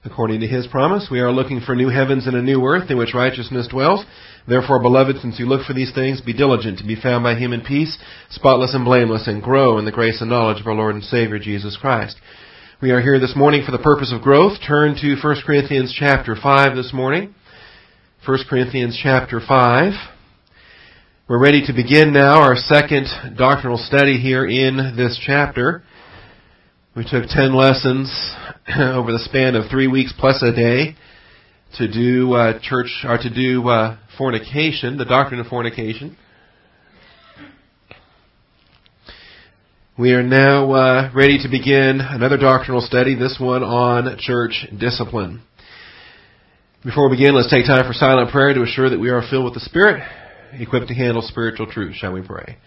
According to His promise, we are looking for new heavens and a new earth in which righteousness dwells. Therefore, beloved, since you look for these things, be diligent to be found by Him in peace, spotless and blameless, and grow in the grace and knowledge of our Lord and Savior, Jesus Christ. We are here this morning for the purpose of growth. Turn to 1 Corinthians chapter 5 this morning. 1 Corinthians chapter 5. We're ready to begin now our second doctrinal study here in this chapter. We took 10 lessons over the span of 3 weeks plus a day to do fornication, the doctrine of fornication. We are now ready to begin another doctrinal study, this one on church discipline. Before we begin, let's take time for silent prayer to assure that we are filled with the Spirit, equipped to handle spiritual truth. Shall we pray?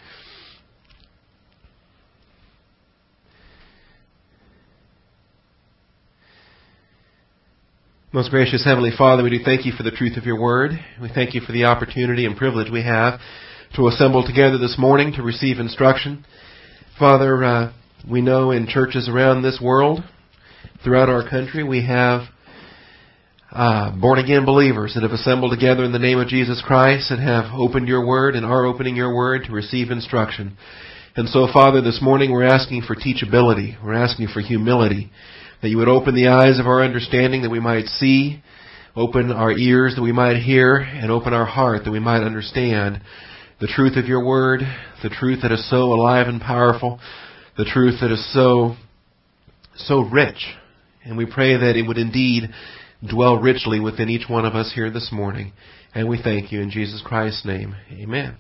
Most gracious Heavenly Father, we do thank You for the truth of Your Word. We thank You for the opportunity and privilege we have to assemble together this morning to receive instruction. Father, we know in churches around this world, throughout our country, we have born-again believers that have assembled together in the name of Jesus Christ and have opened Your Word and are opening Your Word to receive instruction. And so, Father, this morning we're asking for teachability. We're asking for humility, that You would open the eyes of our understanding that we might see, open our ears that we might hear, and open our heart that we might understand the truth of Your Word, the truth that is so alive and powerful, the truth that is so rich. And we pray that it would indeed dwell richly within each one of us here this morning. And we thank You in Jesus Christ's name. Amen.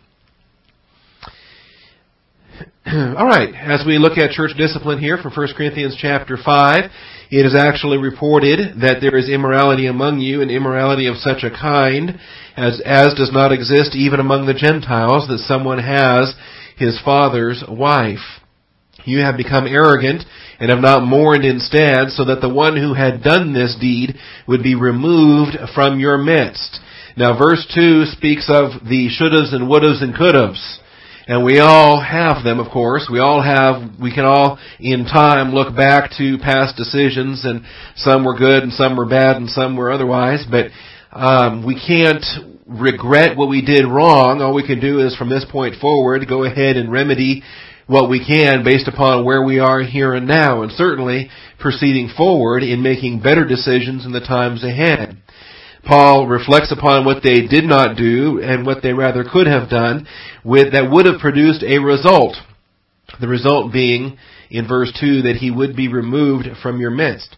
All right, as we look at church discipline here from 1 Corinthians chapter 5, it is actually reported that there is immorality among you, and immorality of such a kind as does not exist even among the Gentiles, that someone has his father's wife. You have become arrogant and have not mourned instead, so that the one who had done this deed would be removed from your midst. Now verse 2 speaks of the shouldas and wouldas and couldas. And we all have them, of course. We can all in time look back to past decisions, and some were good and some were bad and some were otherwise, but we can't regret what we did wrong. All we can do is from this point forward go ahead and remedy what we can based upon where we are here and now, and certainly proceeding forward in making better decisions in the times ahead. Paul reflects upon what they did not do and what they rather could have done that would have produced a result. The result being, in verse 2, that he would be removed from your midst.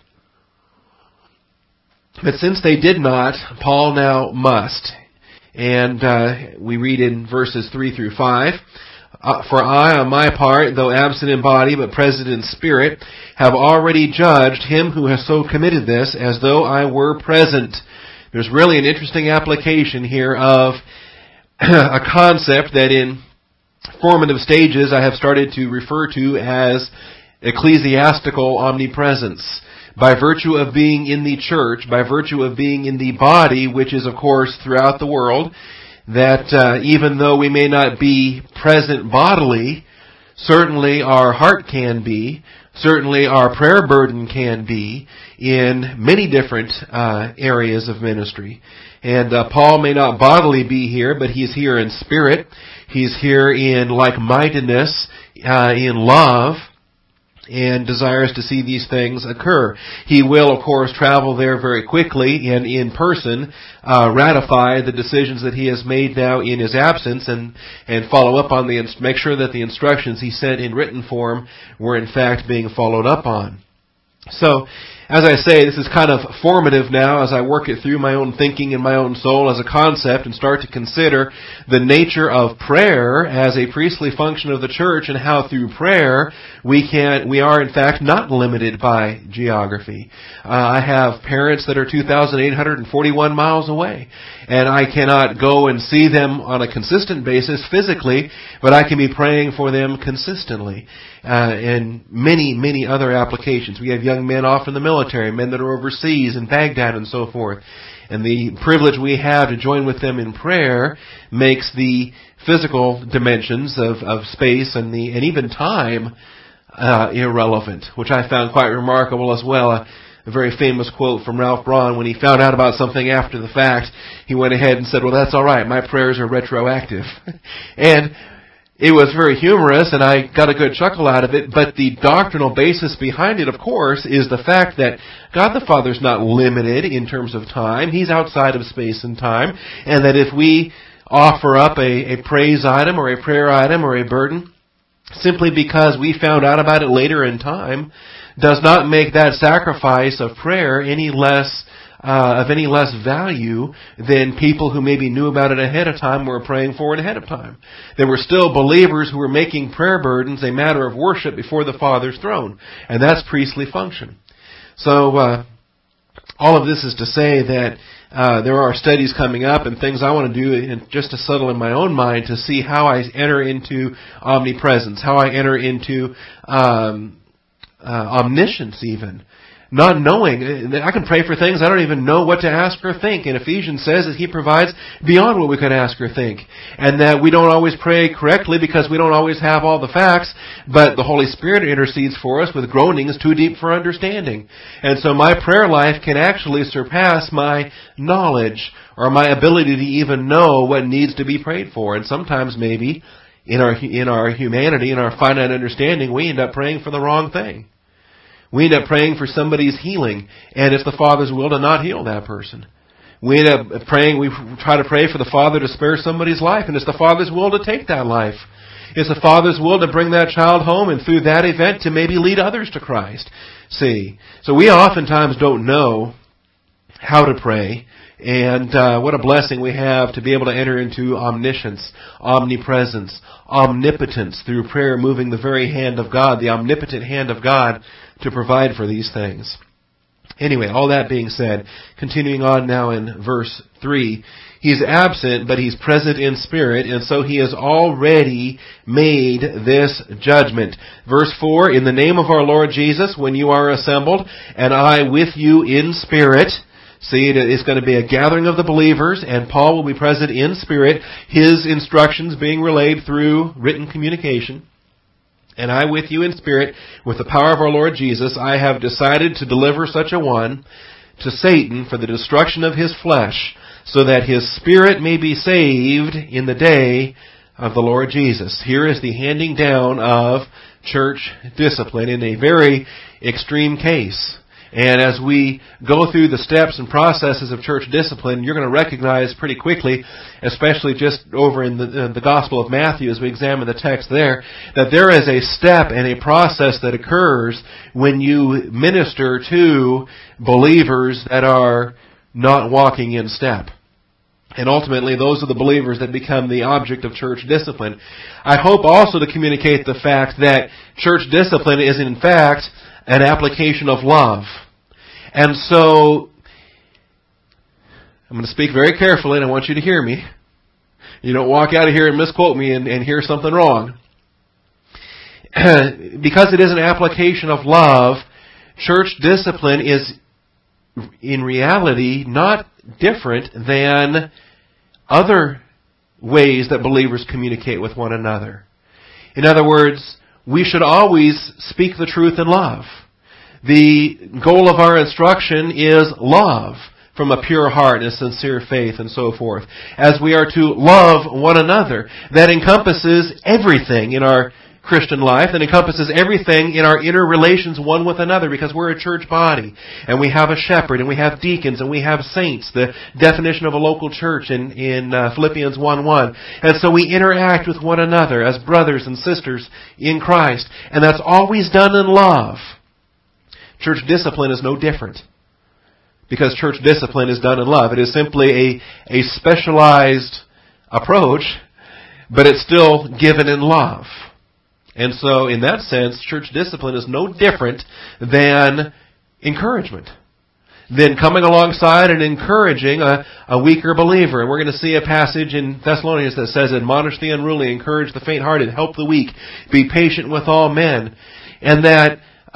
But since they did not, Paul now must. And we read in verses 3 through 5, For I, on my part, though absent in body but present in spirit, have already judged him who has so committed this, as though I were present. There's really an interesting application here of a concept that in formative stages I have started to refer to as ecclesiastical omnipresence. By virtue of being in the church, by virtue of being in the body, which is of course throughout the world, that even though we may not be present bodily, certainly our heart can be, certainly our prayer burden can be in many different areas of ministry. And Paul may not bodily be here, but he's here in spirit. He's here in like-mindedness, in love, and desires to see these things occur. He will, of course, travel there very quickly and in person ratify the decisions that he has made now in his absence and follow up on make sure that the instructions he sent in written form were in fact being followed up on. So, as I say, this is kind of formative now as I work it through my own thinking in my own soul as a concept and start to consider the nature of prayer as a priestly function of the church and how through prayer we are in fact not limited by geography. I have parents that are 2,841 miles away, and I cannot go and see them on a consistent basis physically, but I can be praying for them consistently. And many, many other applications. We have young men off in the military, men that are overseas in Baghdad and so forth. And the privilege we have to join with them in prayer makes the physical dimensions of space and even time irrelevant, which I found quite remarkable as well. a very famous quote from Ralph Braun. When he found out about something after the fact, he went ahead and said, well, that's all right. My prayers are retroactive. And it was very humorous, and I got a good chuckle out of it, but the doctrinal basis behind it, of course, is the fact that God the Father is not limited in terms of time. He's outside of space and time, and that if we offer up a praise item or a prayer item or a burden, simply because we found out about it later in time, does not make that sacrifice of prayer any less value than people who maybe knew about it ahead of time, were praying for it ahead of time. There were still believers who were making prayer burdens a matter of worship before the Father's throne, and that's priestly function. So all of this is to say that there are studies coming up and things I want to do just to settle in my own mind to see how I enter into omnipresence, how I enter into omniscience even. Not knowing, I can pray for things I don't even know what to ask or think. And Ephesians says that He provides beyond what we could ask or think. And that we don't always pray correctly because we don't always have all the facts, but the Holy Spirit intercedes for us with groanings too deep for understanding. And so my prayer life can actually surpass my knowledge or my ability to even know what needs to be prayed for. And sometimes maybe in our humanity, in our finite understanding, we end up praying for the wrong thing. We end up praying for somebody's healing, and it's the Father's will to not heal that person. We end up praying, we try to pray for the Father to spare somebody's life, and it's the Father's will to take that life. It's the Father's will to bring that child home, and through that event to maybe lead others to Christ. See, so we oftentimes don't know how to pray, and what a blessing we have to be able to enter into omniscience, omnipresence, omnipotence through prayer, moving the very hand of God, the omnipotent hand of God, to provide for these things. Anyway, all that being said, continuing on now in verse 3, He's absent, but He's present in spirit, and so He has already made this judgment. Verse 4, in the name of our Lord Jesus, when you are assembled, and I with you in spirit. See, it's going to be a gathering of the believers, and Paul will be present in spirit, his instructions being relayed through written communication. And I with you in spirit, with the power of our Lord Jesus, I have decided to deliver such a one to Satan for the destruction of his flesh, so that his spirit may be saved in the day of the Lord Jesus. Here is the handing down of church discipline in a very extreme case. And as we go through the steps and processes of church discipline, you're going to recognize pretty quickly, especially just over in the Gospel of Matthew as we examine the text there, that there is a step and a process that occurs when you minister to believers that are not walking in step. And ultimately, those are the believers that become the object of church discipline. I hope also to communicate the fact that church discipline is in fact an application of love. And so, I'm going to speak very carefully, and I want you to hear me. You don't walk out of here and misquote me and hear something wrong. Because it is an application of love, church discipline is, in reality, not different than other ways that believers communicate with one another. In other words, we should always speak the truth in love. The goal of our instruction is love from a pure heart and a sincere faith and so forth. As we are to love one another, that encompasses everything in our Christian life, that encompasses everything in our inner relations one with another, because we're a church body, and we have a shepherd, and we have deacons, and we have saints, the definition of a local church in Philippians 1:1. And so we interact with one another as brothers and sisters in Christ, and that's always done in love. Church discipline is no different, because church discipline is done in love. It is simply a specialized approach, but it's still given in love. And so, in that sense, church discipline is no different than encouragement, than coming alongside and encouraging a weaker believer. And we're going to see a passage in Thessalonians that says, admonish the unruly, encourage the faint-hearted, help the weak, be patient with all men. And that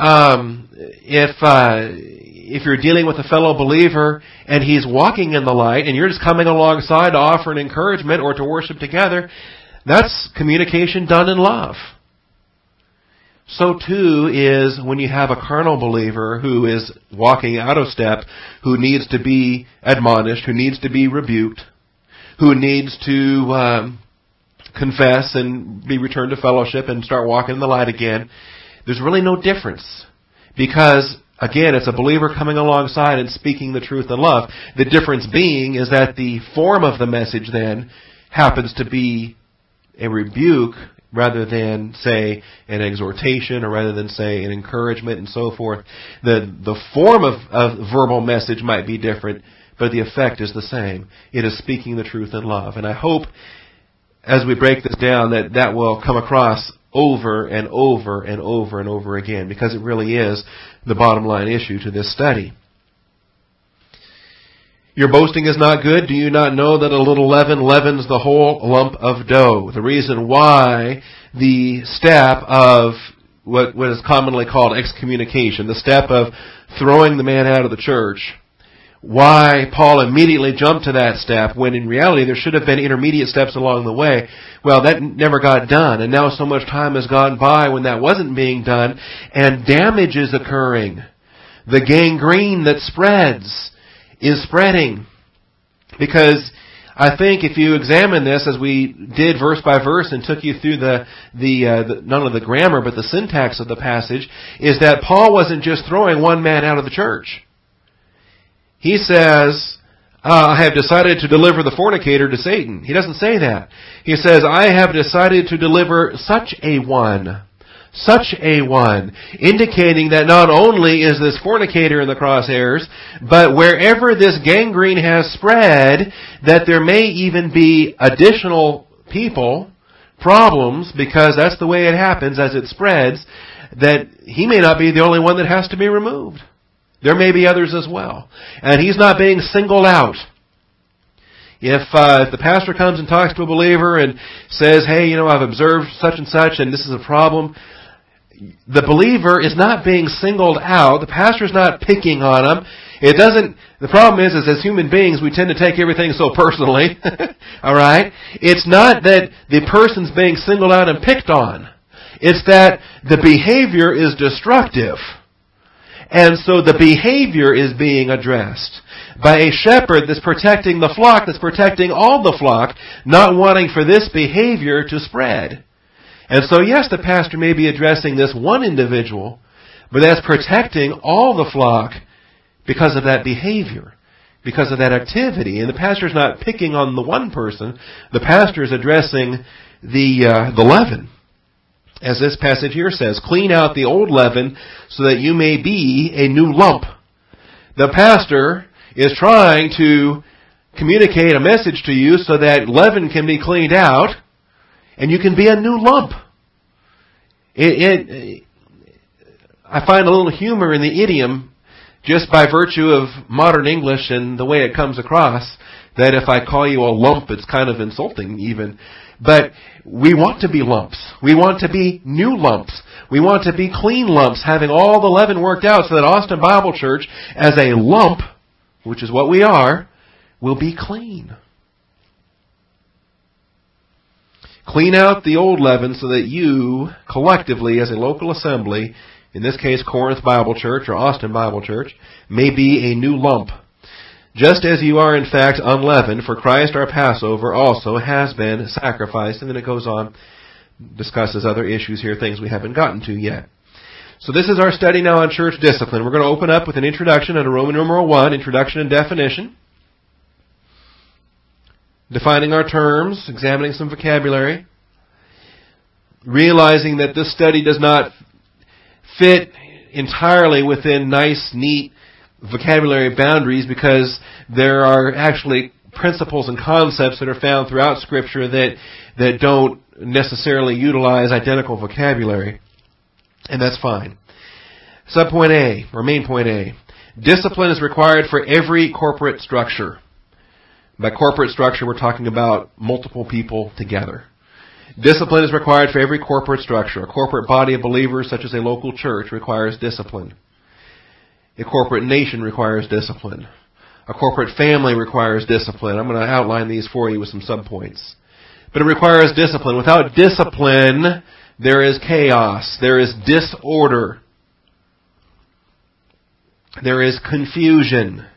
if you're dealing with a fellow believer and he's walking in the light and you're just coming alongside to offer an encouragement or to worship together, that's communication done in love. so too is when you have a carnal believer who is walking out of step, who needs to be admonished, who needs to be rebuked, who needs to confess and be returned to fellowship and start walking in the light again. There's really no difference because, again, it's a believer coming alongside and speaking the truth in love. The difference being is that the form of the message then happens to be a rebuke rather than, say, an exhortation or rather than, say, an encouragement and so forth. The form of verbal message might be different, but the effect is the same. It is speaking the truth in love. And I hope as we break this down that will come across over and over and over and over again, because it really is the bottom line issue to this study. Your boasting is not good. Do you not know that a little leaven leavens the whole lump of dough? The reason why the step of what is commonly called excommunication, the step of throwing the man out of the church, why Paul immediately jumped to that step when in reality there should have been intermediate steps along the way. Well, that never got done, and now so much time has gone by when that wasn't being done, and damage is occurring. The gangrene that spreads is spreading. Because I think if you examine this as we did verse by verse and took you through the not only the grammar but the syntax of the passage, is that Paul wasn't just throwing one man out of the church. He says, I have decided to deliver the fornicator to Satan. He doesn't say that. He says, I have decided to deliver such a one, indicating that not only is this fornicator in the crosshairs, but wherever this gangrene has spread, that there may even be additional people, problems, because that's the way it happens as it spreads, that he may not be the only one that has to be removed. There may be others as well. And he's not being singled out. If the pastor comes and talks to a believer and says, hey, I've observed such and such and this is a problem, the believer is not being singled out. The pastor's not picking on him. The problem is as human beings, we tend to take everything so personally. Alright? It's not that the person's being singled out and picked on. It's that the behavior is destructive. And so the behavior is being addressed by a shepherd that's protecting the flock, that's protecting all the flock, not wanting for this behavior to spread. And so yes, the pastor may be addressing this one individual, but that's protecting all the flock because of that behavior, because of that activity. And the pastor's not picking on the one person, the pastor is addressing the leaven. As this passage here says, clean out the old leaven so that you may be a new lump. The pastor is trying to communicate a message to you so that leaven can be cleaned out and you can be a new lump. I find a little humor in the idiom just by virtue of modern English and the way it comes across, that if I call you a lump, it's kind of insulting even. But we want to be lumps. We want to be new lumps. We want to be clean lumps, having all the leaven worked out so that Austin Bible Church, as a lump, which is what we are, will be clean. Clean out the old leaven so that you, collectively, as a local assembly, in this case Corinth Bible Church or Austin Bible Church, may be a new lump. Just as you are in fact unleavened, for Christ our Passover also has been sacrificed. And then it goes on, discusses other issues here, things we haven't gotten to yet. So this is our study now on church discipline. We're going to open up with an introduction under Roman numeral 1, introduction and definition. Defining our terms, examining some vocabulary. Realizing that this study does not fit entirely within nice, neat vocabulary boundaries, because there are actually principles and concepts that are found throughout Scripture that don't necessarily utilize identical vocabulary. And that's fine. Subpoint A, or main point A. Discipline is required for every corporate structure. By corporate structure, we're talking about multiple people together. Discipline is required for every corporate structure. A corporate body of believers, such as a local church, requires discipline. A corporate nation requires discipline. A corporate family requires discipline. I'm going to outline these for you with some subpoints. But it requires discipline. Without discipline, there is chaos, there is disorder, there is confusion.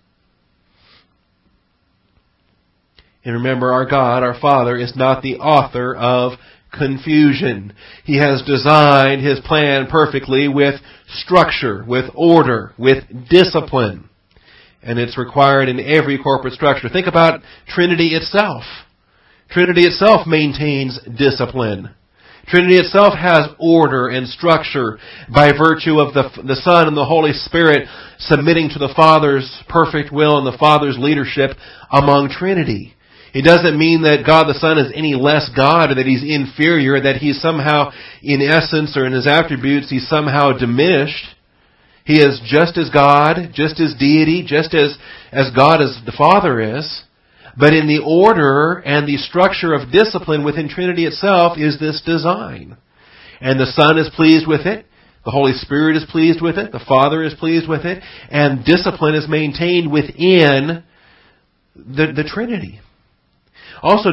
And remember, our God, our Father, is not the author of confusion. He has designed His plan perfectly with structure, with order, with discipline. And it's required in every corporate structure. Think about Trinity itself. Trinity itself maintains discipline. Trinity itself has order and structure by virtue of the Son and the Holy Spirit submitting to the Father's perfect will and the Father's leadership among Trinity. It doesn't mean that God the Son is any less God or that He's inferior, that He's somehow, in essence or in His attributes, He's somehow diminished. He is just as God, just as deity, just as God as the Father is. But in the order and the structure of discipline within Trinity itself is this design. And the Son is pleased with it. The Holy Spirit is pleased with it. The Father is pleased with it. And discipline is maintained within the Trinity. Also,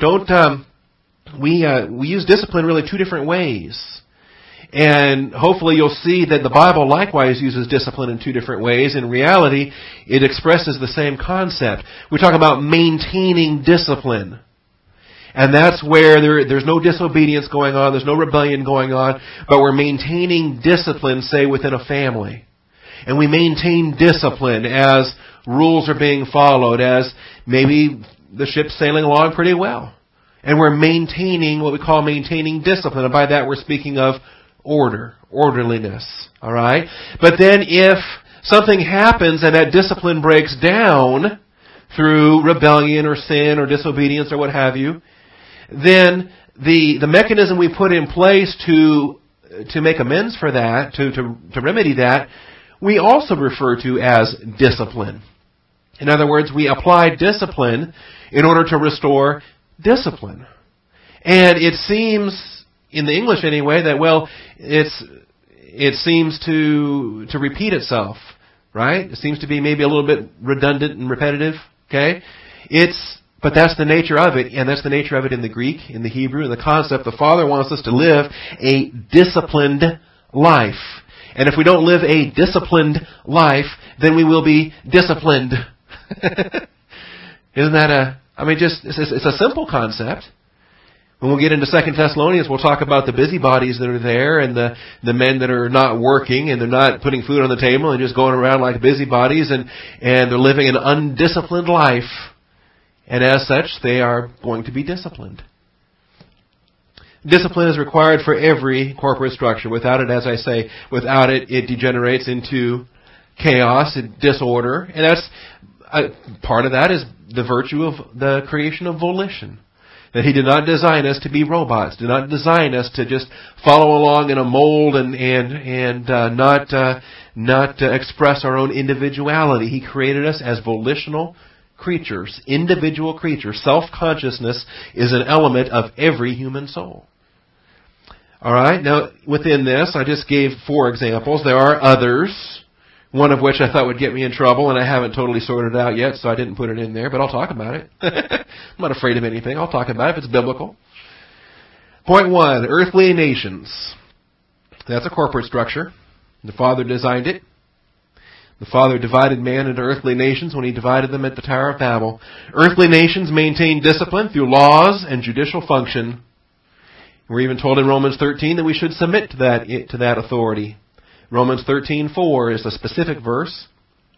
we use discipline really two different ways. And hopefully you'll see that the Bible likewise uses discipline in two different ways. In reality, it expresses the same concept. We talk about maintaining discipline. And that's where there's no disobedience going on, there's no rebellion going on, but we're maintaining discipline, say, within a family. And we maintain discipline as rules are being followed, as maybe the ship's sailing along pretty well. And we're maintaining what we call maintaining discipline. And by that we're speaking of orderliness. Alright? But then if something happens and that discipline breaks down through rebellion or sin or disobedience or what have you, then the mechanism we put in place to make amends for that, to remedy that, we also refer to as discipline. In other words, we apply discipline in order to restore discipline. And it seems, in the English anyway, that, well, it seems to repeat itself, right? It seems to be maybe a little bit redundant and repetitive, okay? But that's the nature of it, and that's the nature of it in the Greek, in the Hebrew, in the concept. The Father wants us to live a disciplined life. And if we don't live a disciplined life, then we will be disciplined. Isn't that it's a simple concept. When we'll get into 2 Thessalonians, we'll talk about the busybodies that are there and the men that are not working and they're not putting food on the table and just going around like busybodies and they're living an undisciplined life. And as such, they are going to be disciplined. Discipline is required for every corporate structure. Without it, as I say, it degenerates into chaos and disorder. And that's part of that is the virtue of the creation of volition. That He did not design us to be robots. Did not design us to just follow along in a mold and not express our own individuality. He created us as volitional creatures, individual creatures. Self-consciousness is an element of every human soul. Alright, now within this, I just gave 4 examples. There are others, one of which I thought would get me in trouble, and I haven't totally sorted it out yet, so I didn't put it in there, but I'll talk about it. I'm not afraid of anything. I'll talk about it if it's biblical. Point 1, earthly nations. That's a corporate structure. The Father designed it. The Father divided man into earthly nations when He divided them at the Tower of Babel. Earthly nations maintain discipline through laws and judicial function. We're even told in Romans 13 that we should submit to that authority. Romans 13:4 is a specific verse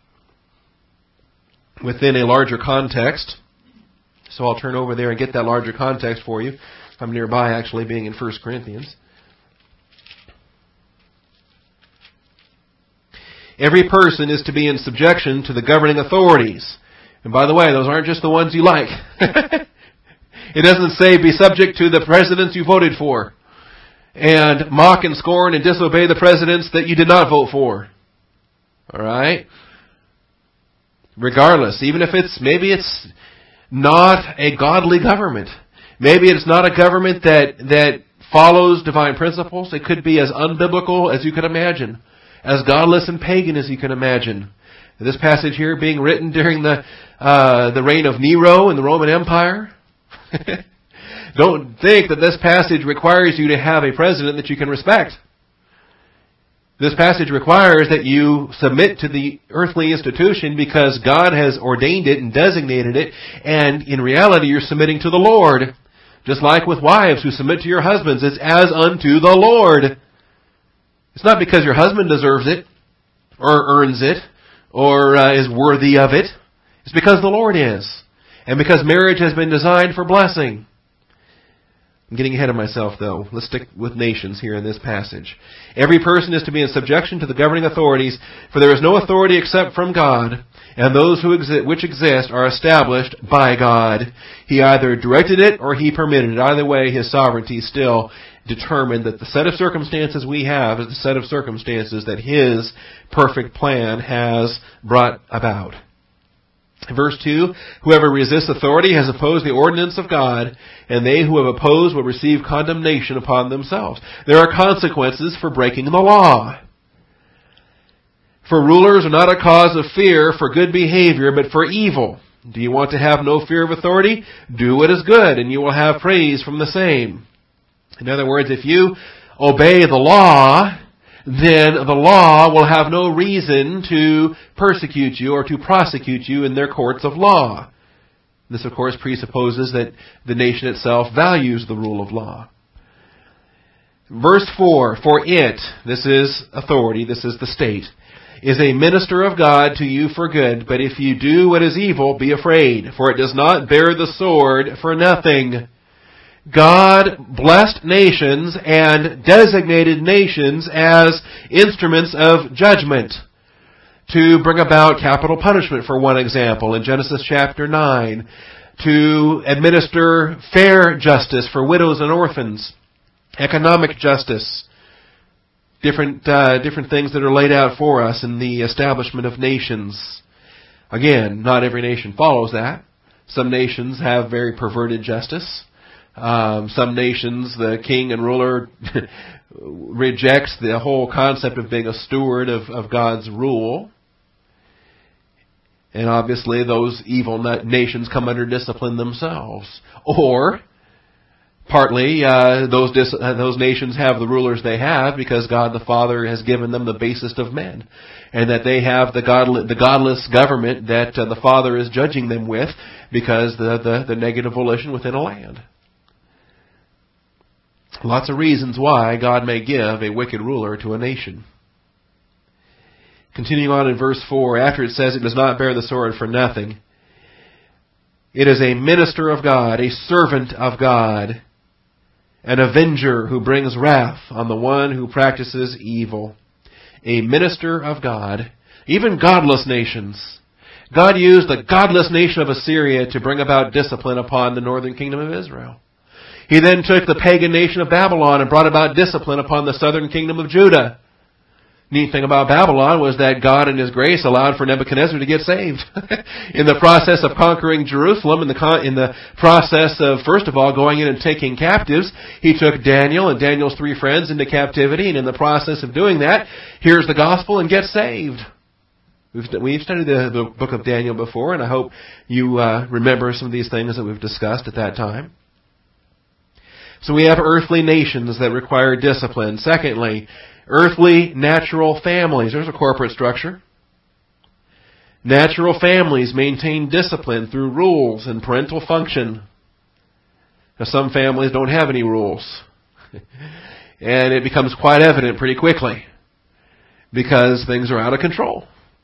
within a larger context. So I'll turn over there and get that larger context for you. I'm nearby, actually, being in 1 Corinthians. Every person is to be in subjection to the governing authorities. And by the way, those aren't just the ones you like. It doesn't say be subject to the presidents you voted for. And mock and scorn and disobey the presidents that you did not vote for. Alright? Regardless, even if maybe it's not a godly government. Maybe it's not a government that follows divine principles. It could be as unbiblical as you can imagine. As godless and pagan as you can imagine. This passage here being written during the reign of Nero in the Roman Empire. Don't think that this passage requires you to have a president that you can respect. This passage requires that you submit to the earthly institution because God has ordained it and designated it, and in reality you're submitting to the Lord. Just like with wives who submit to your husbands, it's as unto the Lord. It's not because your husband deserves it, or earns it, or is worthy of it. It's because the Lord is. And because marriage has been designed for blessing. I'm getting ahead of myself, though. Let's stick with nations here in this passage. Every person is to be in subjection to the governing authorities, for there is no authority except from God, and those which exist are established by God. He either directed it or He permitted it. Either way, His sovereignty still determined that the set of circumstances we have is the set of circumstances that His perfect plan has brought about. Verse 2, whoever resists authority has opposed the ordinance of God, and they who have opposed will receive condemnation upon themselves. There are consequences for breaking the law. For rulers are not a cause of fear for good behavior, but for evil. Do you want to have no fear of authority? Do what is good, and you will have praise from the same. In other words, if you obey the law, then the law will have no reason to persecute you or to prosecute you in their courts of law. This, of course, presupposes that the nation itself values the rule of law. Verse 4, for it, this is authority, this is the state, is a minister of God to you for good, but if you do what is evil, be afraid, for it does not bear the sword for nothing. God blessed nations and designated nations as instruments of judgment to bring about capital punishment, for one example, in Genesis chapter 9, to administer fair justice for widows and orphans, economic justice, different things that are laid out for us in the establishment of nations. Again, not every nation follows that. Some nations have very perverted justice. Some nations, the king and ruler rejects the whole concept of being a steward of God's rule. And obviously those evil nations come under discipline themselves. Or, partly, those nations have the rulers they have because God the Father has given them the basest of men. And that they have the godless government that the Father is judging them with because the negative volition within a land. Lots of reasons why God may give a wicked ruler to a nation. Continuing on in verse 4, after it says it does not bear the sword for nothing, it is a minister of God, a servant of God, an avenger who brings wrath on the one who practices evil. A minister of God. Even godless nations. God used the godless nation of Assyria to bring about discipline upon the northern kingdom of Israel. He then took the pagan nation of Babylon and brought about discipline upon the southern kingdom of Judah. Neat thing about Babylon was that God in His grace allowed for Nebuchadnezzar to get saved. In the process of conquering Jerusalem, in the process of, first of all, going in and taking captives, He took Daniel and Daniel's 3 friends into captivity, and in the process of doing that, hears the gospel and gets saved. We've studied the book of Daniel before, and I hope you remember some of these things that we've discussed at that time. So we have earthly nations that require discipline. Secondly, earthly natural families. There's a corporate structure. Natural families maintain discipline through rules and parental function. Now, some families don't have any rules. And it becomes quite evident pretty quickly because things are out of control.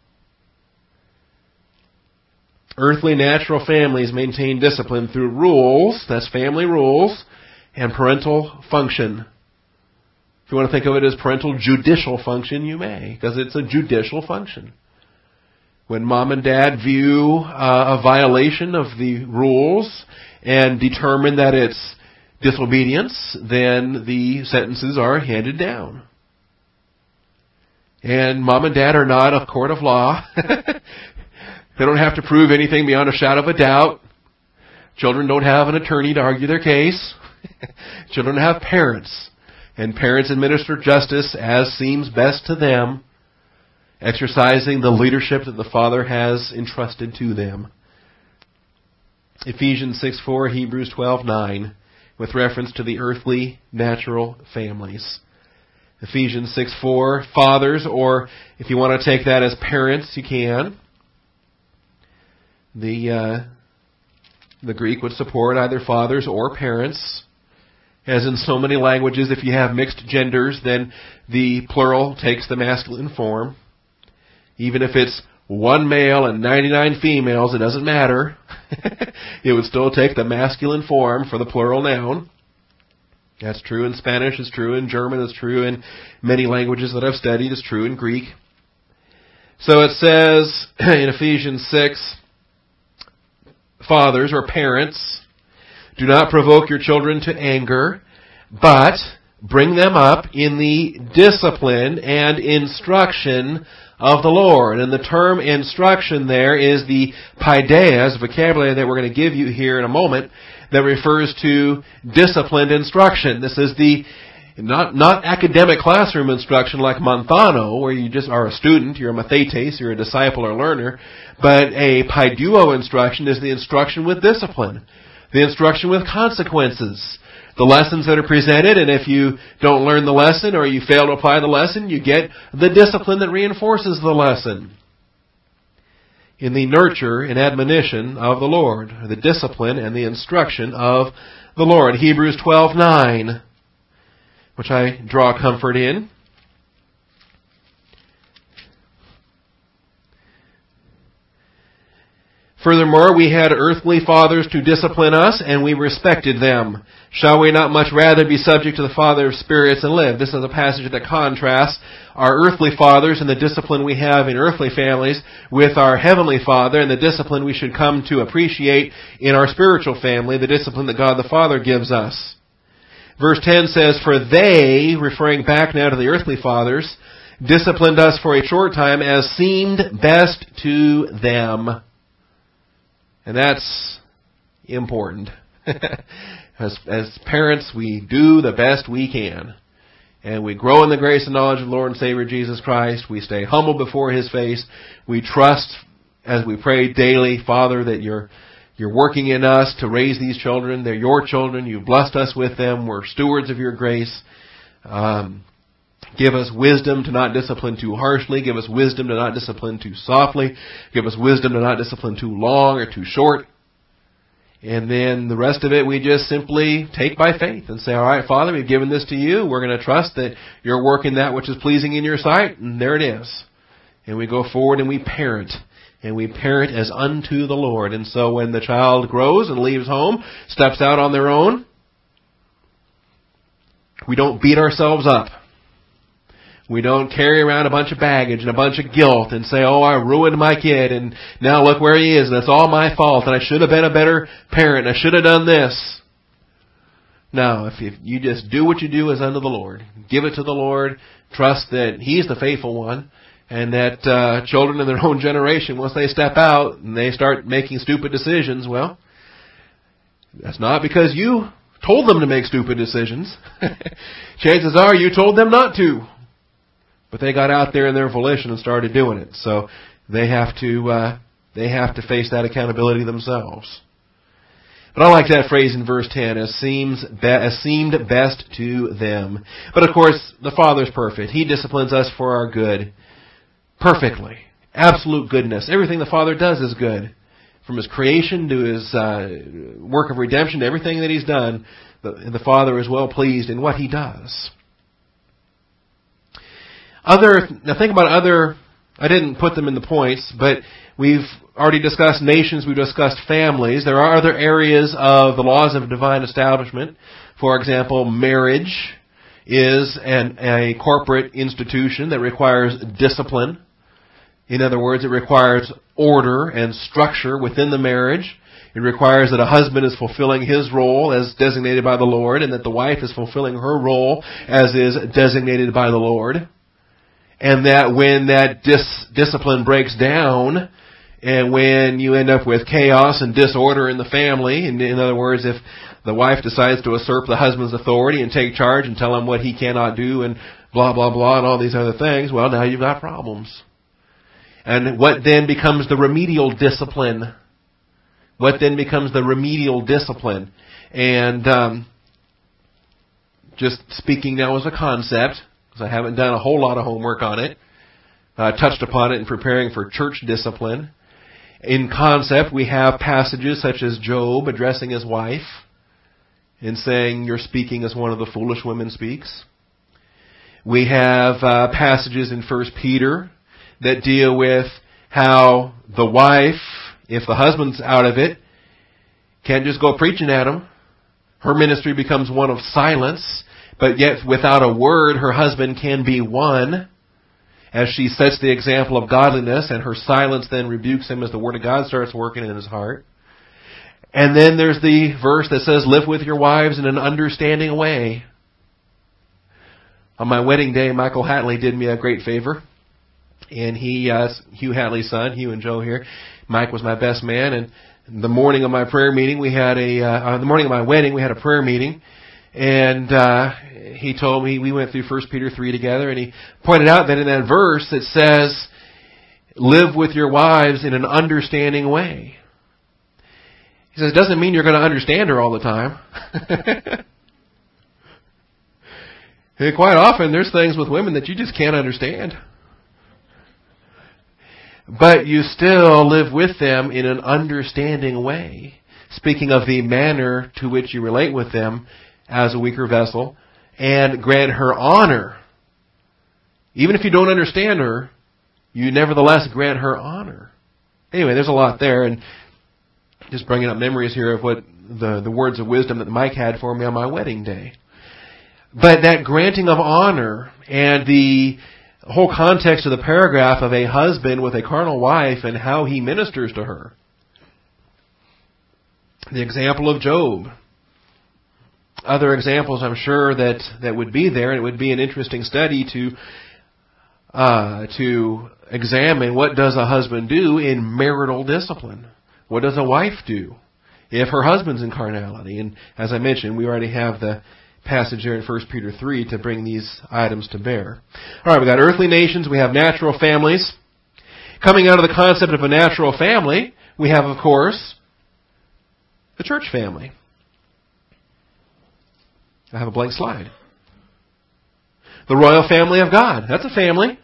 Earthly natural families maintain discipline through rules, that's family rules, and parental function. If you want to think of it as parental judicial function, you may, because it's a judicial function. When mom and dad view a violation of the rules and determine that it's disobedience, then the sentences are handed down. And mom and dad are not a court of law. They don't have to prove anything beyond a shadow of a doubt. Children don't have an attorney to argue their case. Children have parents, and parents administer justice as seems best to them, exercising the leadership that the Father has entrusted to them. Ephesians 6:4, Hebrews 12:9. with reference to the earthly, natural families. Ephesians 6:4, fathers, or if you want to take that as parents, you can. The Greek would support either fathers or parents. As in so many languages, if you have mixed genders, then the plural takes the masculine form. Even if it's one male and 99 females, it doesn't matter. It would still take the masculine form for the plural noun. That's true in Spanish, it's true in German, it's true in many languages that I've studied, it's true in Greek. So it says in Ephesians 6, fathers or parents, do not provoke your children to anger, but bring them up in the discipline and instruction of the Lord. And the term instruction there is the paideia, vocabulary that we're going to give you here in a moment, that refers to disciplined instruction. This is the not academic classroom instruction like Monthano, where you just are a student, you're a mathetes, you're a disciple or learner, but a paiduo instruction is the instruction with discipline, the instruction with consequences. The lessons that are presented, and if you don't learn the lesson or you fail to apply the lesson, you get the discipline that reinforces the lesson. In the nurture and admonition of the Lord, the discipline and the instruction of the Lord. Hebrews 12:9, which I draw comfort in. Furthermore, we had earthly fathers to discipline us, and we respected them. Shall we not much rather be subject to the Father of spirits and live? This is a passage that contrasts our earthly fathers and the discipline we have in earthly families with our heavenly Father and the discipline we should come to appreciate in our spiritual family, the discipline that God the Father gives us. Verse 10 says, for they, referring back now to the earthly fathers, disciplined us for a short time as seemed best to them. And that's important. As parents, we do the best we can. And we grow in the grace and knowledge of the Lord and Savior Jesus Christ. We stay humble before His face. We trust, as we pray daily, Father, that You're working in us to raise these children. They're Your children. You've blessed us with them. We're stewards of Your grace. Give us wisdom to not discipline too harshly. Give us wisdom to not discipline too softly. Give us wisdom to not discipline too long or too short. And then the rest of it we just simply take by faith and say, all right, Father, we've given this to You. We're going to trust that You're working that which is pleasing in Your sight. And there it is. And we go forward and we parent. And we parent as unto the Lord. And so when the child grows and leaves home, steps out on their own, we don't beat ourselves up. We don't carry around a bunch of baggage and a bunch of guilt and say, oh, I ruined my kid and now look where he is and it's all my fault and I should have been a better parent. I should have done this. No, if you just do what you do as unto the Lord. Give it to the Lord. Trust that He's the faithful one and that children in their own generation, once they step out and they start making stupid decisions, well, that's not because you told them to make stupid decisions. Chances are you told them not to. But they got out there in their volition and started doing it. So they have to face that accountability themselves. But I like that phrase in verse 10, as seemed best to them. But of course, the Father's perfect. He disciplines us for our good. Perfectly. Absolute goodness. Everything the Father does is good. From His creation to His work of redemption to everything that He's done, the Father is well pleased in what He does. Now think about I didn't put them in the points, but we've already discussed nations, we've discussed families. There are other areas of the laws of divine establishment. For example, marriage is a corporate institution that requires discipline. In other words, it requires order and structure within the marriage. It requires that a husband is fulfilling his role as designated by the Lord and that the wife is fulfilling her role as is designated by the Lord. And that when that discipline breaks down, and when you end up with chaos and disorder in the family, and in other words, if the wife decides to usurp the husband's authority and take charge and tell him what he cannot do and blah, blah, blah, and all these other things, well, now you've got problems. And what then becomes the remedial discipline? What then becomes the remedial discipline? And just speaking now as a concept, because I haven't done a whole lot of homework on it. Touched upon it in preparing for church discipline. In concept, we have passages such as Job addressing his wife and saying, "You're speaking as one of the foolish women speaks." We have passages in 1 Peter that deal with how the wife, if the husband's out of it, can't just go preaching at him. Her ministry becomes one of silence, but yet without a word, her husband can be won as she sets the example of godliness, and her silence then rebukes him as the Word of God starts working in his heart. And then there's the verse that says, "Live with your wives in an understanding way." On my wedding day, Michael Hatley did me a great favor. And he, Hugh Hatley's son, Hugh and Joe here, Mike was my best man. And the morning of my prayer meeting, the morning of my wedding, we had a prayer meeting. And he told me, we went through 1 Peter 3 together, and he pointed out that in that verse it says, "Live with your wives in an understanding way." He says, it doesn't mean you're going to understand her all the time. And quite often there's things with women that you just can't understand. But you still live with them in an understanding way. Speaking of the manner to which you relate with them as a weaker vessel, and grant her honor. Even if you don't understand her, you nevertheless grant her honor. Anyway, there's a lot there, and just bringing up memories here of what the words of wisdom that Mike had for me on my wedding day. But that granting of honor and the whole context of the paragraph of a husband with a carnal wife and how he ministers to her. The example of Job. Other examples I'm sure that would be there, and it would be an interesting study to examine what does a husband do in marital discipline. What does a wife do if her husband's in carnality? And as I mentioned, we already have the passage here in 1 Peter 3 to bring these items to bear. All right, we've got earthly nations, we have natural families. Coming out of the concept of a natural family, we have, of course, the church family. I have a blank slide. The royal family of God. That's a family.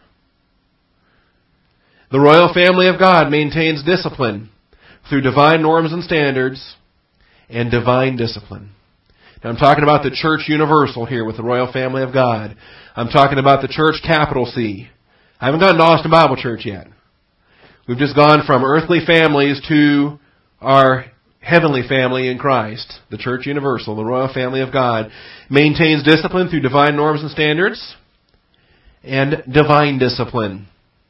The royal family of God maintains discipline through divine norms and standards and divine discipline. Now, I'm talking about the church universal here with the royal family of God. I'm talking about the church capital C. I haven't gotten to Austin Bible Church yet. We've just gone from earthly families to our heavenly family in Christ. The church universal, the royal family of God, maintains discipline through divine norms and standards and divine discipline.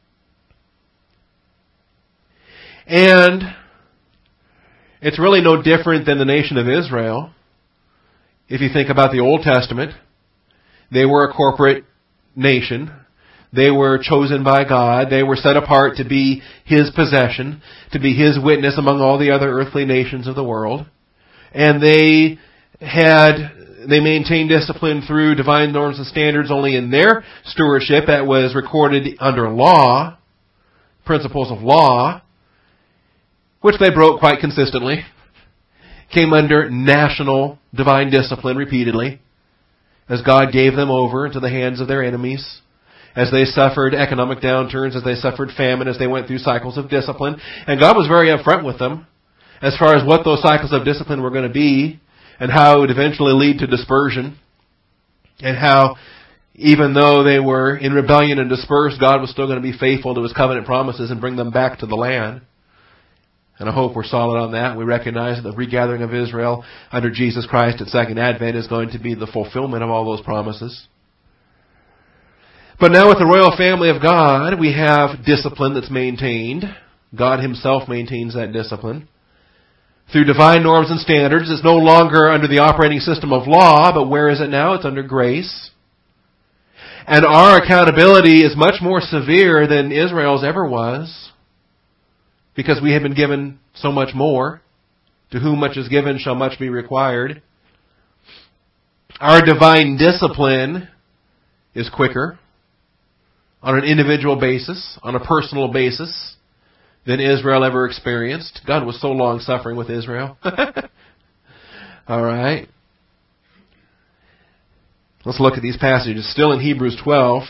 And it's really no different than the nation of Israel. If you think about the Old Testament, they were a corporate nation. They were chosen by God. They were set apart to be His possession, to be His witness among all the other earthly nations of the world. And they maintained discipline through divine norms and standards only in their stewardship that was recorded under law, principles of law, which they broke quite consistently. Came under national divine discipline repeatedly as God gave them over into the hands of their enemies, as they suffered economic downturns, as they suffered famine, as they went through cycles of discipline. And God was very upfront with them as far as what those cycles of discipline were going to be and how it would eventually lead to dispersion, and how even though they were in rebellion and dispersed, God was still going to be faithful to His covenant promises and bring them back to the land. And I hope we're solid on that. We recognize that the regathering of Israel under Jesus Christ at Second Advent is going to be the fulfillment of all those promises. But now with the royal family of God, we have discipline that's maintained. God Himself maintains that discipline. Through divine norms and standards, it's no longer under the operating system of law, but where is it now? It's under grace. And our accountability is much more severe than Israel's ever was, because we have been given so much more. To whom much is given shall much be required. Our divine discipline is quicker on an individual basis, on a personal basis, than Israel ever experienced. God was so long suffering with Israel. All right. Let's look at these passages. Still in Hebrews 12.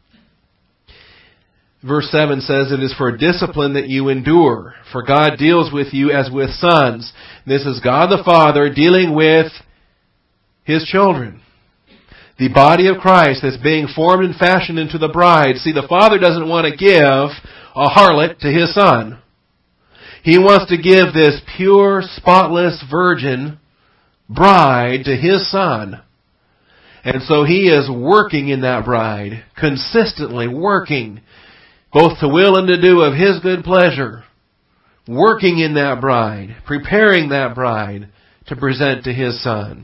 Verse 7 says, "It is for discipline that you endure, for God deals with you as with sons." This is God the Father dealing with His children. The body of Christ that's being formed and fashioned into the bride. See, the Father doesn't want to give a harlot to His Son. He wants to give this pure, spotless virgin bride to His Son. And so He is working in that bride, consistently working, both to will and to do of His good pleasure, working in that bride, preparing that bride to present to His Son.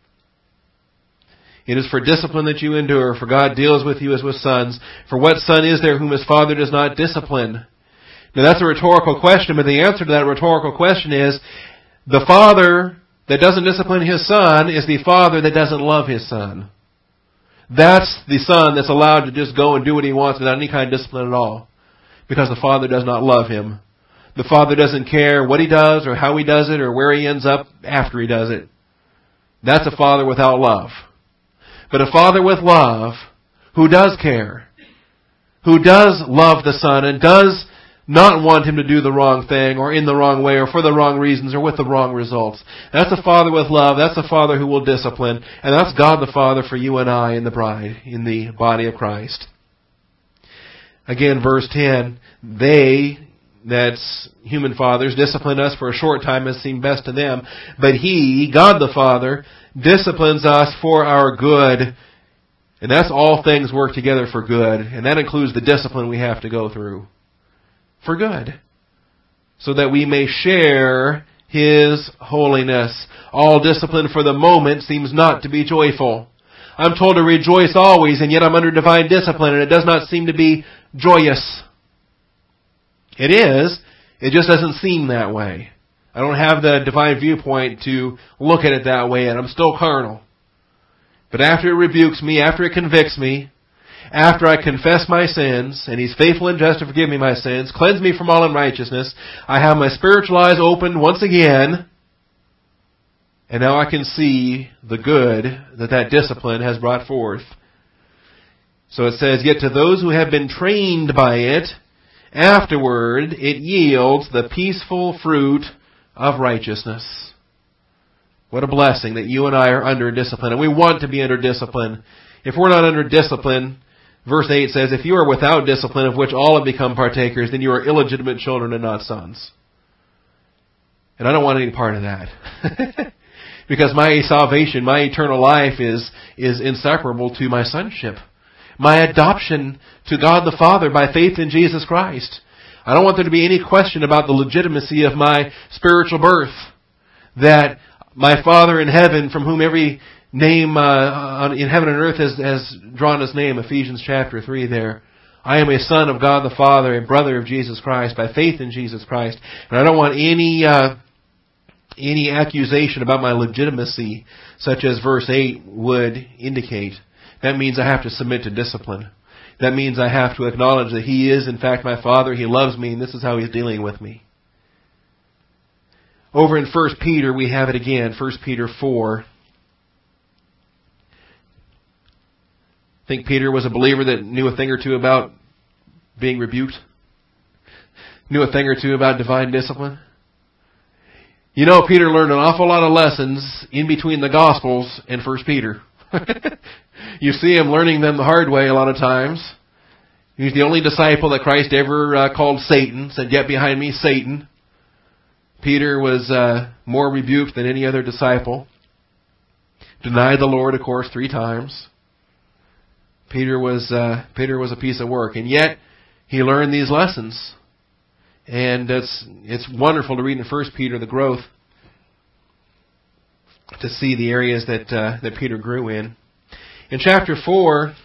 "It is for discipline that you endure, for God deals with you as with sons. For what son is there whom his father does not discipline?" Now that's a rhetorical question, but the answer to that rhetorical question is, the father that doesn't discipline his son is the father that doesn't love his son. That's the son that's allowed to just go and do what he wants without any kind of discipline at all, because the father does not love him. The father doesn't care what he does or how he does it or where he ends up after he does it. That's a father without love. But a father with love, who does care, who does love the son and does not want him to do the wrong thing or in the wrong way or for the wrong reasons or with the wrong results. That's a father with love. That's a father who will discipline. And that's God the Father for you and I in the bride, in the body of Christ. Again, verse 10, "They," that's human fathers, "discipline us for a short time as seemed best to them. But He," God the Father, "disciplines us for our good." And that's all things work together for good. And that includes the discipline we have to go through. For good. So that we may share His holiness. All discipline for the moment seems not to be joyful. I'm told to rejoice always, and yet I'm under divine discipline, and it does not seem to be joyous. It is. It just doesn't seem that way. I don't have the divine viewpoint to look at it that way, and I'm still carnal. But after it rebukes me, after it convicts me, after I confess my sins, and He's faithful and just to forgive me my sins, cleanse me from all unrighteousness, I have my spiritual eyes opened once again, and now I can see the good that discipline has brought forth. So it says, "Yet to those who have been trained by it, afterward it yields the peaceful fruit of righteousness." What a blessing that you and I are under discipline, and we want to be under discipline. If we're not under discipline, verse 8 says, "If you are without discipline, of which all have become partakers, then you are illegitimate children and not sons." And I don't want any part of that. Because my salvation, my eternal life is inseparable to my sonship. My adoption to God the Father by faith in Jesus Christ. I don't want there to be any question about the legitimacy of my spiritual birth. That my Father in heaven, from whom every name in heaven and earth has drawn His name, Ephesians chapter 3 there. I am a son of God the Father, a brother of Jesus Christ, by faith in Jesus Christ. And I don't want any accusation about my legitimacy, such as verse 8 would indicate. That means I have to submit to discipline. That means I have to acknowledge that He is in fact my Father, He loves me, and this is how He's dealing with me. Over in 1 Peter, we have it again, 1 Peter 4. I think Peter was a believer that knew a thing or two about being rebuked. Knew a thing or two about divine discipline. You know, Peter learned an awful lot of lessons in between the Gospels and 1 Peter. You see him learning them the hard way a lot of times. He's the only disciple that Christ ever called Satan, said, "Get behind me, Satan." Peter was more rebuked than any other disciple. Denied the Lord, of course, 3 times. Peter was a piece of work, and yet he learned these lessons. And it's wonderful to read in 1 Peter the growth, to see the areas that Peter grew in. In chapter 4,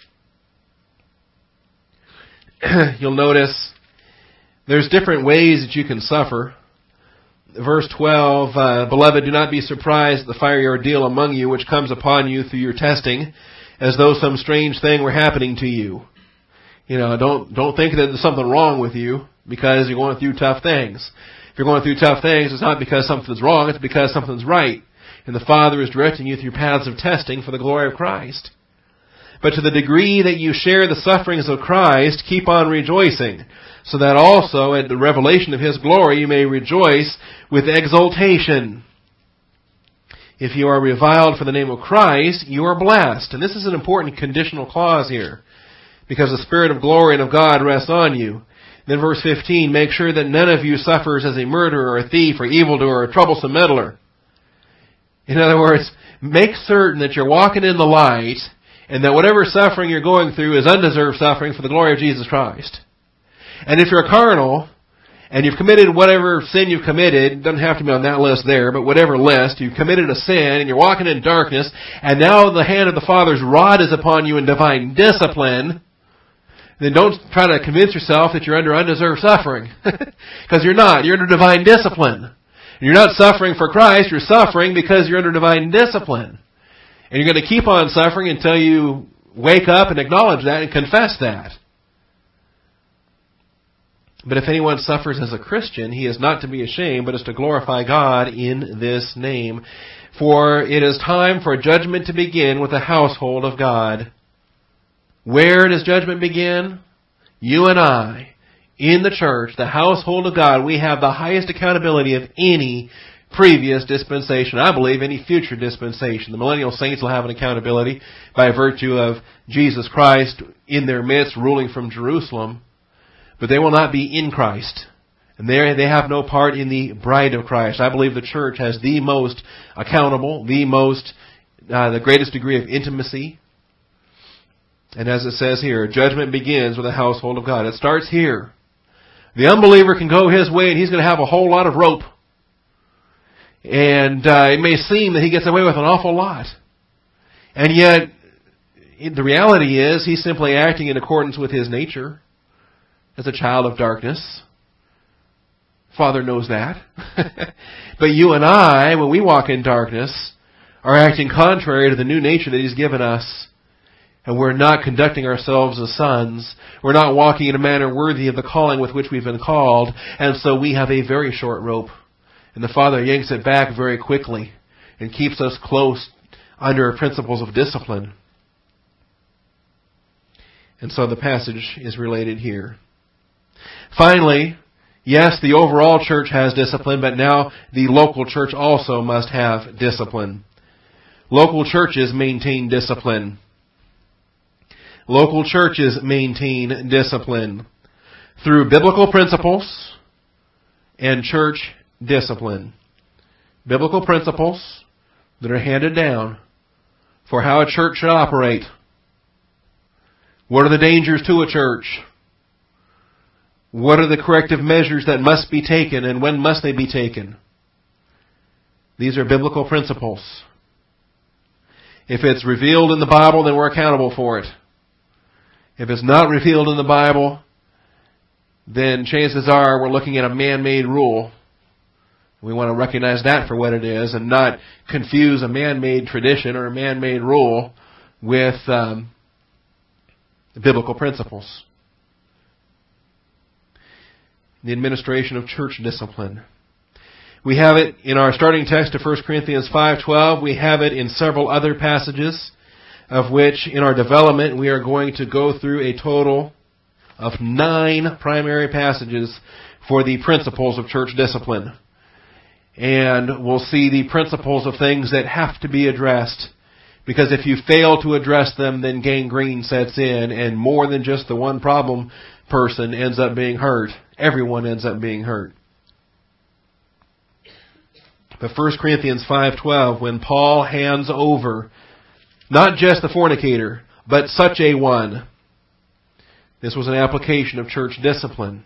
you'll notice there's different ways that you can suffer. Verse 12, "Beloved, do not be surprised at the fiery ordeal among you, which comes upon you through your testing, as though some strange thing were happening to you." You know, don't think that there's something wrong with you because you're going through tough things. If you're going through tough things, it's not because something's wrong, it's because something's right. and the Father is directing you through paths of testing for the glory of Christ. But to the degree that you share the sufferings of Christ, keep on rejoicing, so that also at the revelation of His glory you may rejoice with exultation. If you are reviled for the name of Christ, you are blessed. And this is an important conditional clause here, because the Spirit of glory and of God rests on you. Then verse 15, make sure that none of you suffers as a murderer or a thief or evildoer or a troublesome meddler. In other words, make certain that you're walking in the light and that whatever suffering you're going through is undeserved suffering for the glory of Jesus Christ. And if you're carnal and you've committed whatever sin you've committed, doesn't have to be on that list there, but whatever list, you've committed a sin and you're walking in darkness, and now the hand of the Father's rod is upon you in divine discipline, then don't try to convince yourself that you're under undeserved suffering. Because you're not. You're under divine discipline. You're not suffering for Christ, you're suffering because you're under divine discipline. And you're going to keep on suffering until you wake up and acknowledge that and confess that. But if anyone suffers as a Christian, he is not to be ashamed, but is to glorify God in this name. For it is time for judgment to begin with the household of God. Where does judgment begin? You and I, in the church, the household of God, we have the highest accountability of any previous dispensation. I believe any future dispensation. The millennial saints will have an accountability by virtue of Jesus Christ in their midst, ruling from Jerusalem. But they will not be in Christ. And they have no part in the bride of Christ. I believe the church has the most accountable, the greatest degree of intimacy. And as it says here, judgment begins with the household of God. It starts here. The unbeliever can go his way and he's going to have a whole lot of rope. And it may seem that he gets away with an awful lot. And yet, the reality is he's simply acting in accordance with his nature as a child of darkness. Father knows that. But you and I, when we walk in darkness, are acting contrary to the new nature that He's given us. And we're not conducting ourselves as sons. We're not walking in a manner worthy of the calling with which we've been called. And so we have a very short rope. And the Father yanks it back very quickly and keeps us close under principles of discipline. And so the passage is related here. Finally, yes, the overall church has discipline, but now the local church also must have discipline. Local churches maintain discipline. Local churches maintain discipline through biblical principles and church discipline. Biblical principles that are handed down for how a church should operate. What are the dangers to a church? What are the corrective measures that must be taken, and when must they be taken? These are biblical principles. If it's revealed in the Bible, then we're accountable for it. If it's not revealed in the Bible, then chances are we're looking at a man-made rule. We want to recognize that for what it is and not confuse a man-made tradition or a man-made rule with biblical principles. The administration of church discipline. We have it in our starting text of 1 Corinthians 5:12. We have it in several other passages, of which in our development we are going to go through a total of 9 primary passages for the principles of church discipline. And we'll see the principles of things that have to be addressed. Because if you fail to address them, then gangrene sets in, and more than just the one problem person ends up being hurt. Everyone ends up being hurt. But 1 Corinthians 5:12, when Paul hands over not just the fornicator, but such a one. This was an application of church discipline.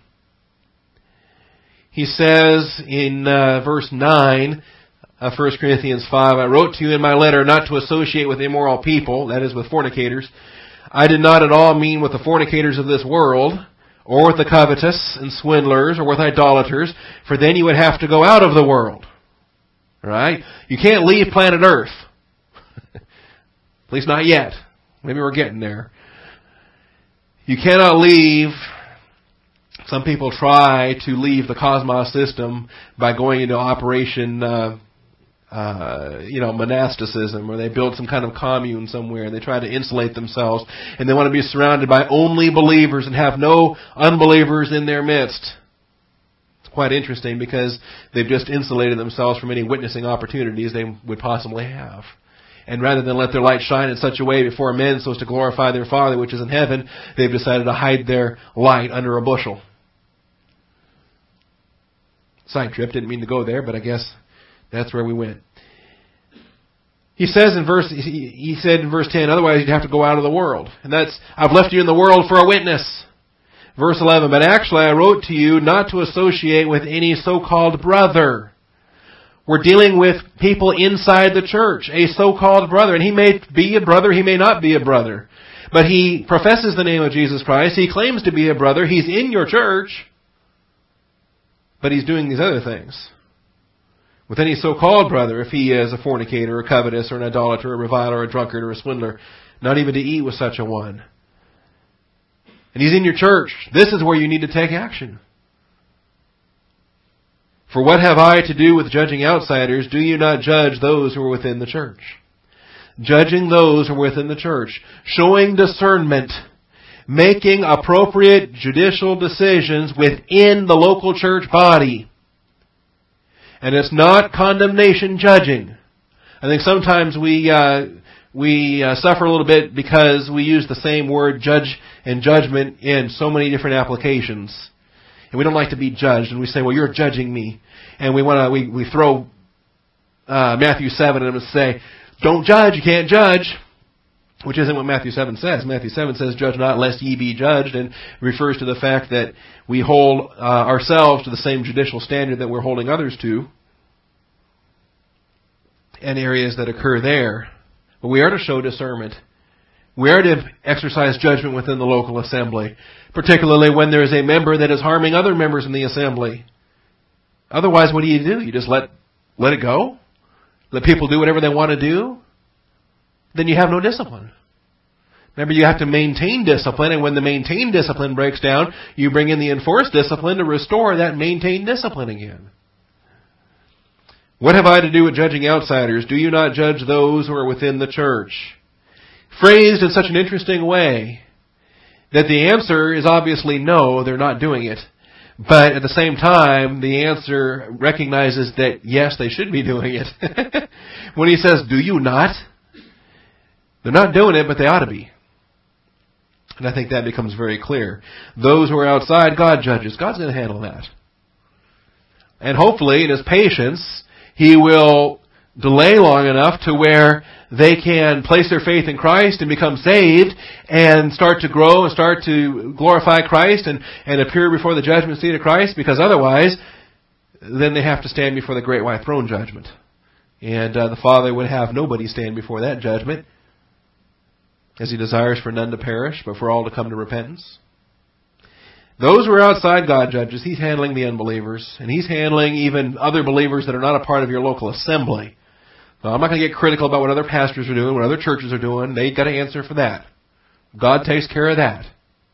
He says in verse 9 of 1 Corinthians 5, I wrote to you in my letter not to associate with immoral people, that is with fornicators. I did not at all mean with the fornicators of this world, or with the covetous and swindlers, or with idolaters, for then you would have to go out of the world. Right? You can't leave planet Earth. At least not yet. Maybe we're getting there. You cannot leave. Some people try to leave the cosmos system by going into Operation monasticism, or they build some kind of commune somewhere, and they try to insulate themselves, and they want to be surrounded by only believers and have no unbelievers in their midst. It's quite interesting because they've just insulated themselves from any witnessing opportunities they would possibly have. And rather than let their light shine in such a way before men so as to glorify their Father which is in heaven, they've decided to hide their light under a bushel. Side trip, didn't mean to go there, but I guess that's where we went. He said in verse 10, otherwise you'd have to go out of the world. And that's, I've left you in the world for a witness. Verse 11, but actually I wrote to you not to associate with any so-called brother. We're dealing with people inside the church, a so-called brother. And he may be a brother, he may not be a brother. But he professes the name of Jesus Christ. He claims to be a brother. He's in your church. But he's doing these other things. With any so-called brother, if he is a fornicator, a covetous, or an idolater, a reviler, a drunkard, or a swindler, not even to eat with such a one. And he's in your church. This is where you need to take action. For what have I to do with judging outsiders? Do you not judge those who are within the church? Judging those who are within the church. Showing discernment. Making appropriate judicial decisions within the local church body. And it's not condemnation judging. I think sometimes we suffer a little bit because we use the same word judge and judgment in so many different applications. And we don't like to be judged, and we say, well, you're judging me. And we throw Matthew 7 at them and say, don't judge, you can't judge. Which isn't what Matthew 7 says. Matthew 7 says, judge not lest ye be judged, and refers to the fact that we hold ourselves to the same judicial standard that we're holding others to, and areas that occur there. But we are to show discernment. We are to exercise judgment within the local assembly, particularly when there is a member that is harming other members in the assembly. Otherwise, what do? You just let it go? Let people do whatever they want to do? Then you have no discipline. Remember, you have to maintain discipline, and when the maintained discipline breaks down, you bring in the enforced discipline to restore that maintained discipline again. What have I to do with judging outsiders? Do you not judge those who are within the church? Phrased in such an interesting way that the answer is obviously no, they're not doing it. But at the same time, the answer recognizes that yes, they should be doing it. When he says, do you not? They're not doing it, but they ought to be. And I think that becomes very clear. Those who are outside, God judges. God's going to handle that. And hopefully, in His patience, He will delay long enough to where they can place their faith in Christ and become saved and start to grow and start to glorify Christ and appear before the judgment seat of Christ, because otherwise, then they have to stand before the great white throne judgment. And the Father would have nobody stand before that judgment, as He desires for none to perish, but for all to come to repentance. Those who are outside, God judges. He's handling the unbelievers, and He's handling even other believers that are not a part of your local assembly. Now, I'm not going to get critical about what other pastors are doing, what other churches are doing. They've got to answer for that. God takes care of that.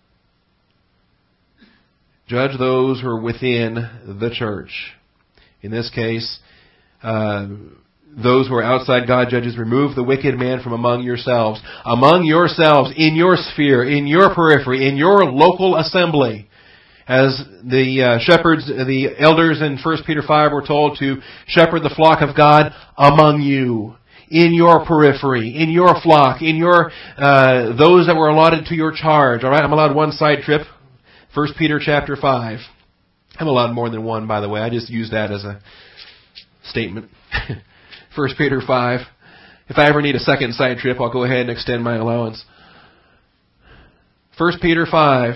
Judge those who are within the church. In this case, those who are outside, God judges. Remove the wicked man from among yourselves. Among yourselves, in your sphere, in your periphery, in your local assembly. As the shepherds, the elders in 1 Peter 5 were told to shepherd the flock of God among you. In your periphery, in your flock, in your those that were allotted to your charge. All right, I'm allowed one side trip. 1 Peter chapter 5. I'm allowed more than one, by the way. I just use that as a statement. 1 Peter 5. If I ever need a second side trip, I'll go ahead and extend my allowance. 1 Peter 5.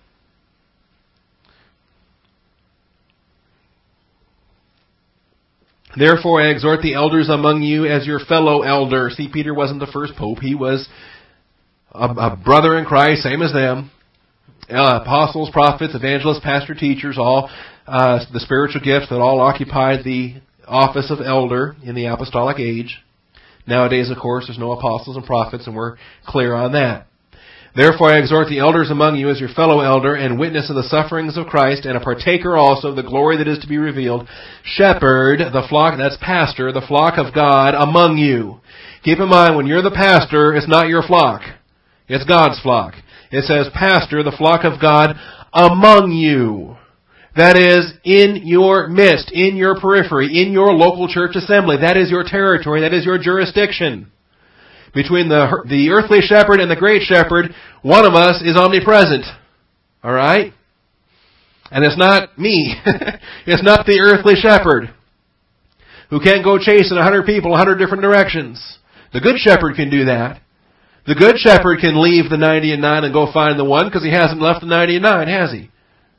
Therefore I exhort the elders among you as your fellow elder. See, Peter wasn't the first pope. He was a brother in Christ, same as them. Apostles, prophets, evangelists, pastor, teachers, all the spiritual gifts that all occupied the office of elder in the apostolic age. Nowadays, of course, there's no apostles and prophets, and we're clear on that. Therefore I exhort the elders among you as your fellow elder and witness of the sufferings of Christ and a partaker also of the glory that is to be revealed. Shepherd the flock, that's pastor, the flock of God among you. Keep in mind, when you're the pastor, it's not your flock. It's God's flock. It says pastor, the flock of God among you. That is, in your midst, in your periphery, in your local church assembly. That is your territory. That is your jurisdiction. Between the earthly shepherd and the great shepherd, one of us is omnipresent. All right? And it's not me. It's not the earthly shepherd who can't go chasing 100 people 100 different directions. The good shepherd can do that. The good shepherd can leave the 99 and go find the one because he hasn't left the 99, has he?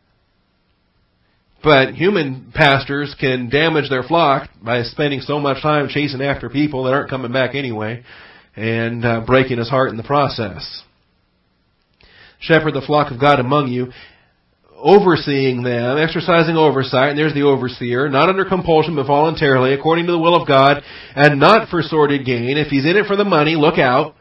But human pastors can damage their flock by spending so much time chasing after people that aren't coming back anyway and breaking his heart in the process. Shepherd the flock of God among you, overseeing them, exercising oversight, and there's the overseer, not under compulsion but voluntarily, according to the will of God, and not for sordid gain. If he's in it for the money, look out.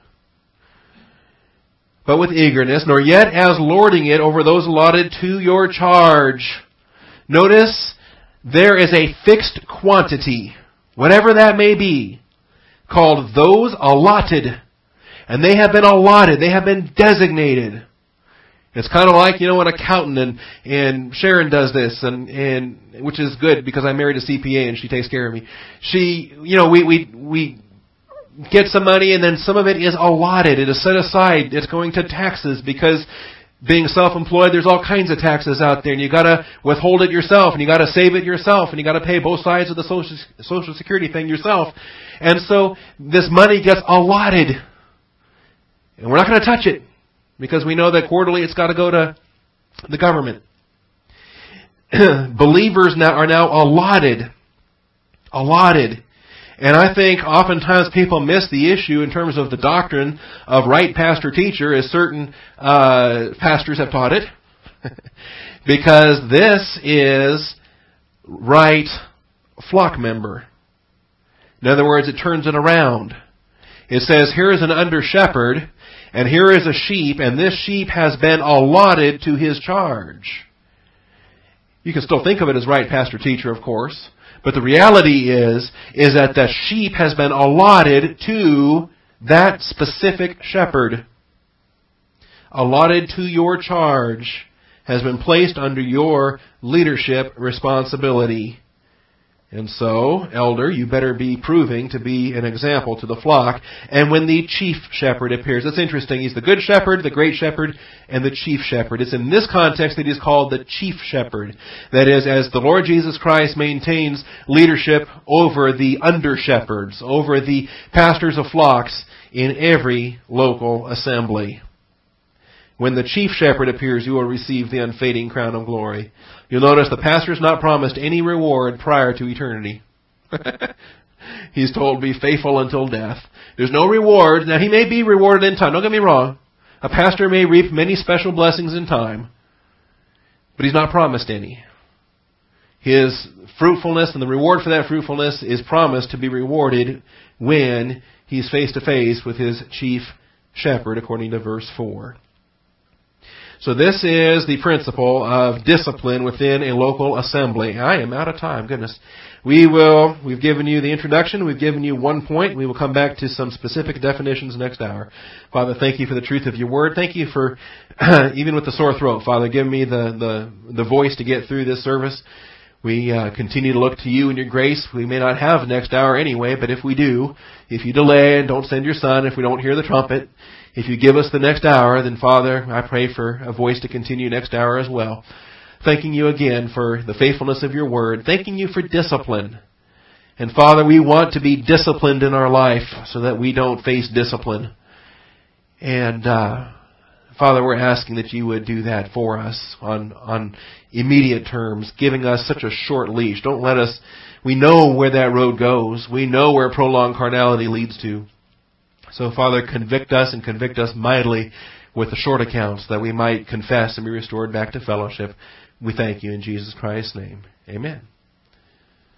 But with eagerness, nor yet as lording it over those allotted to your charge. Notice, there is a fixed quantity, whatever that may be, called those allotted. And they have been allotted, they have been designated. It's kind of like, an accountant, and Sharon does this, and which is good because I married a CPA and she takes care of me. She, we get some money and then some of it is allotted. It is set aside. It's going to taxes because being self-employed, there's all kinds of taxes out there, and you got to withhold it yourself, and you got to save it yourself, and you got to pay both sides of the Social Security thing yourself. And so this money gets allotted, and we're not going to touch it because we know that quarterly it's got to go to the government. Believers are now allotted. And I think oftentimes people miss the issue in terms of the doctrine of right pastor-teacher, as certain pastors have taught it. Because this is right flock member. In other words, it turns it around. It says, here is an under-shepherd, and here is a sheep, and this sheep has been allotted to his charge. You can still think of it as right pastor-teacher, of course. But the reality is that the sheep has been allotted to that specific shepherd. Allotted to your charge, has been placed under your leadership responsibility. And so, elder, you better be proving to be an example to the flock. And when the chief shepherd appears, it's interesting, he's the good shepherd, the great shepherd, and the chief shepherd. It's in this context that he's called the chief shepherd. That is, as the Lord Jesus Christ maintains leadership over the under-shepherds, over the pastors of flocks in every local assembly. When the chief shepherd appears, you will receive the unfading crown of glory. You'll notice the pastor's not promised any reward prior to eternity. He's told to be faithful until death. There's no reward. Now, he may be rewarded in time. Don't get me wrong. A pastor may reap many special blessings in time. But he's not promised any. His fruitfulness and the reward for that fruitfulness is promised to be rewarded when he's face to face with his chief shepherd, according to verse 4. So this is the principle of discipline within a local assembly. I am out of time. Goodness. We've given you the introduction. We've given you 1 point. We will come back to some specific definitions next hour. Father, thank you for the truth of your word. Thank you for, even with the sore throat, Father, give me the voice to get through this service. We continue to look to you and your grace. We may not have next hour anyway, but if we do, if you delay and don't send your son, if we don't hear the trumpet, if you give us the next hour, then Father, I pray for a voice to continue next hour as well. Thanking you again for the faithfulness of your word. Thanking you for discipline. And Father, we want to be disciplined in our life so that we don't face discipline. And Father, we're asking that you would do that for us on immediate terms, giving us such a short leash. Don't let us, we know where that road goes. We know where prolonged carnality leads to. So, Father, convict us and convict us mightily with the short accounts that we might confess and be restored back to fellowship. We thank you in Jesus Christ's name. Amen.